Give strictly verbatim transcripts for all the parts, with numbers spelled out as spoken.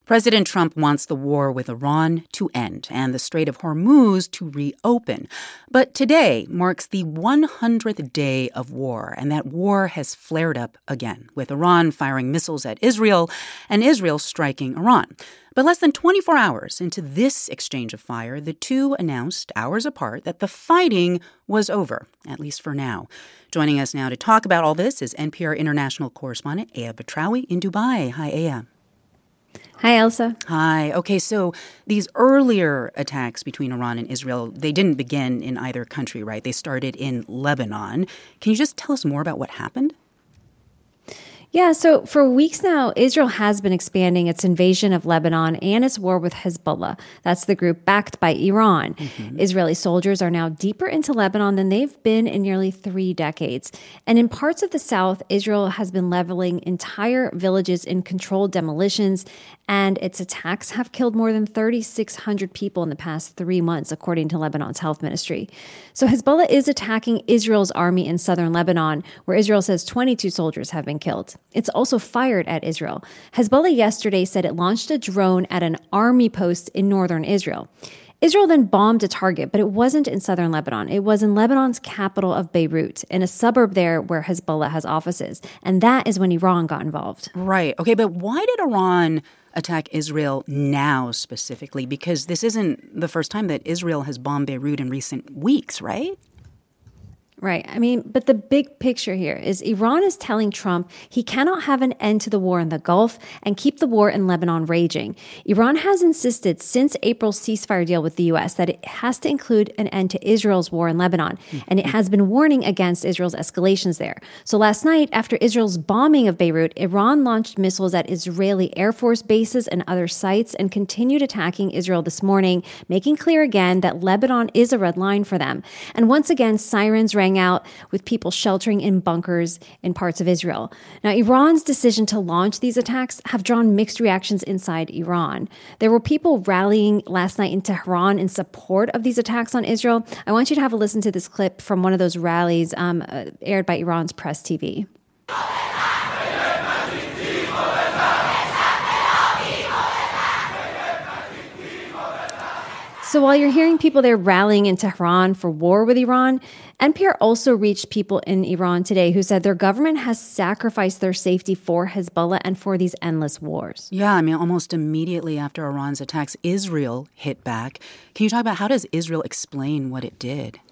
President Trump wants the war with Iran to end and the Strait of Hormuz to reopen. But today marks the one hundredth day of war, and that war has flared up again, with Iran firing missiles at Israel and Israel striking Iran. But less than twenty-four hours into this exchange of fire, the two announced, hours apart, that the fighting was over, at least for now. Joining us now to talk about all this is N P R international correspondent Aya Batrawi in Dubai. Hi, Aya. Hi, Elsa. Hi. Okay, so these earlier attacks between Iran and Israel, they didn't begin in either country, right? They started in Lebanon. Can you just tell us more about what happened? Yeah, so for weeks now, Israel has been expanding its invasion of Lebanon and its war with Hezbollah. That's the group backed by Iran. Mm-hmm. Israeli soldiers are now deeper into Lebanon than they've been in nearly three decades. And in parts of the south, Israel has been leveling entire villages in controlled demolitions, and its attacks have killed more than three thousand six hundred people in the past three months, according to Lebanon's health ministry. So Hezbollah is attacking Israel's army in southern Lebanon, where Israel says twenty-two soldiers have been killed. It's also fired at Israel. Hezbollah yesterday said it launched a drone at an army post in northern Israel. Israel then bombed a target, but it wasn't in southern Lebanon. It was in Lebanon's capital of Beirut, in a suburb there where Hezbollah has offices. And that is when Iran got involved. Right. Okay, but why did Iran attack Israel now specifically? Because this isn't the first time that Israel has bombed Beirut in recent weeks, right? Right. I mean, but the big picture here is Iran is telling Trump he cannot have an end to the war in the Gulf and keep the war in Lebanon raging. Iran has insisted since April's ceasefire deal with the U S that it has to include an end to Israel's war in Lebanon, and it has been warning against Israel's escalations there. So last night, after Israel's bombing of Beirut, Iran launched missiles at Israeli Air Force bases and other sites and continued attacking Israel this morning, making clear again that Lebanon is a red line for them. And once again, sirens rang out with people sheltering in bunkers in parts of Israel. Now, Iran's decision to launch these attacks have drawn mixed reactions inside Iran. There were people rallying last night in Tehran in support of these attacks on Israel. I want you to have a listen to this clip from one of those rallies um, uh, aired by Iran's Press T V. So while you're hearing people there rallying in Tehran for war with Iran, N P R also reached people in Iran today who said their government has sacrificed their safety for Hezbollah and for these endless wars. Yeah, I mean, almost immediately after Iran's attacks, Israel hit back. Can you talk about how does Israel explain what it did?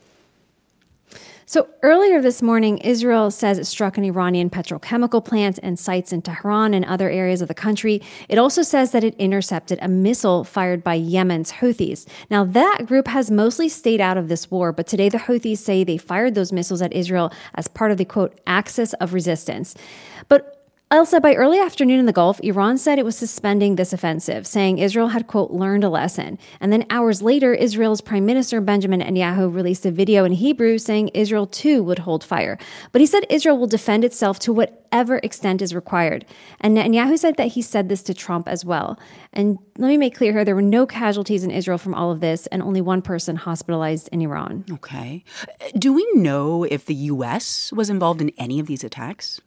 So earlier this morning, Israel says it struck an Iranian petrochemical plant and sites in Tehran and other areas of the country. It also says that it intercepted a missile fired by Yemen's Houthis. Now, that group has mostly stayed out of this war, but today the Houthis say they fired those missiles at Israel as part of the, quote, axis of resistance. But Elsa, by early afternoon in the Gulf, Iran said it was suspending this offensive, saying Israel had, quote, learned a lesson. And then hours later, Israel's Prime Minister Benjamin Netanyahu released a video in Hebrew saying Israel, too, would hold fire. But he said Israel will defend itself to whatever extent is required. And Netanyahu said that he said this to Trump as well. And let me make clear here, there were no casualties in Israel from all of this, and only one person hospitalized in Iran. Okay. Do we know if the U S was involved in any of these attacks?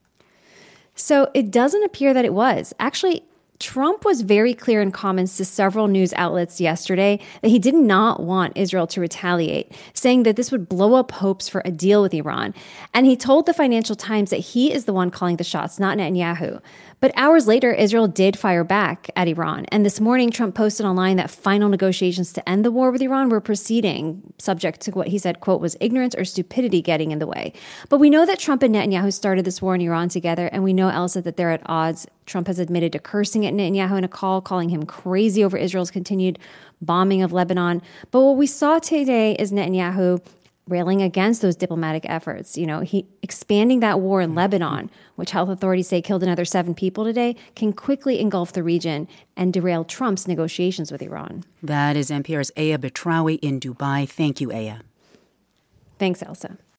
So it doesn't appear that it was. Actually, Trump was very clear in comments to several news outlets yesterday that he did not want Israel to retaliate, saying that this would blow up hopes for a deal with Iran. And he told the Financial Times that he is the one calling the shots, not Netanyahu. But hours later, Israel did fire back at Iran. And this morning, Trump posted online that final negotiations to end the war with Iran were proceeding, subject to what he said, quote, was ignorance or stupidity getting in the way. But we know that Trump and Netanyahu started this war in Iran together, and we know, Elsa, that they're at odds. Trump has admitted to cursing at Netanyahu in a call, calling him crazy over Israel's continued bombing of Lebanon. But what we saw today is Netanyahu railing against those diplomatic efforts. You know, he expanding that war in Lebanon, which health authorities say killed another seven people today, can quickly engulf the region and derail Trump's negotiations with Iran. That is N P R's Aya Batrawi in Dubai. Thank you, Aya. Thanks, Elsa.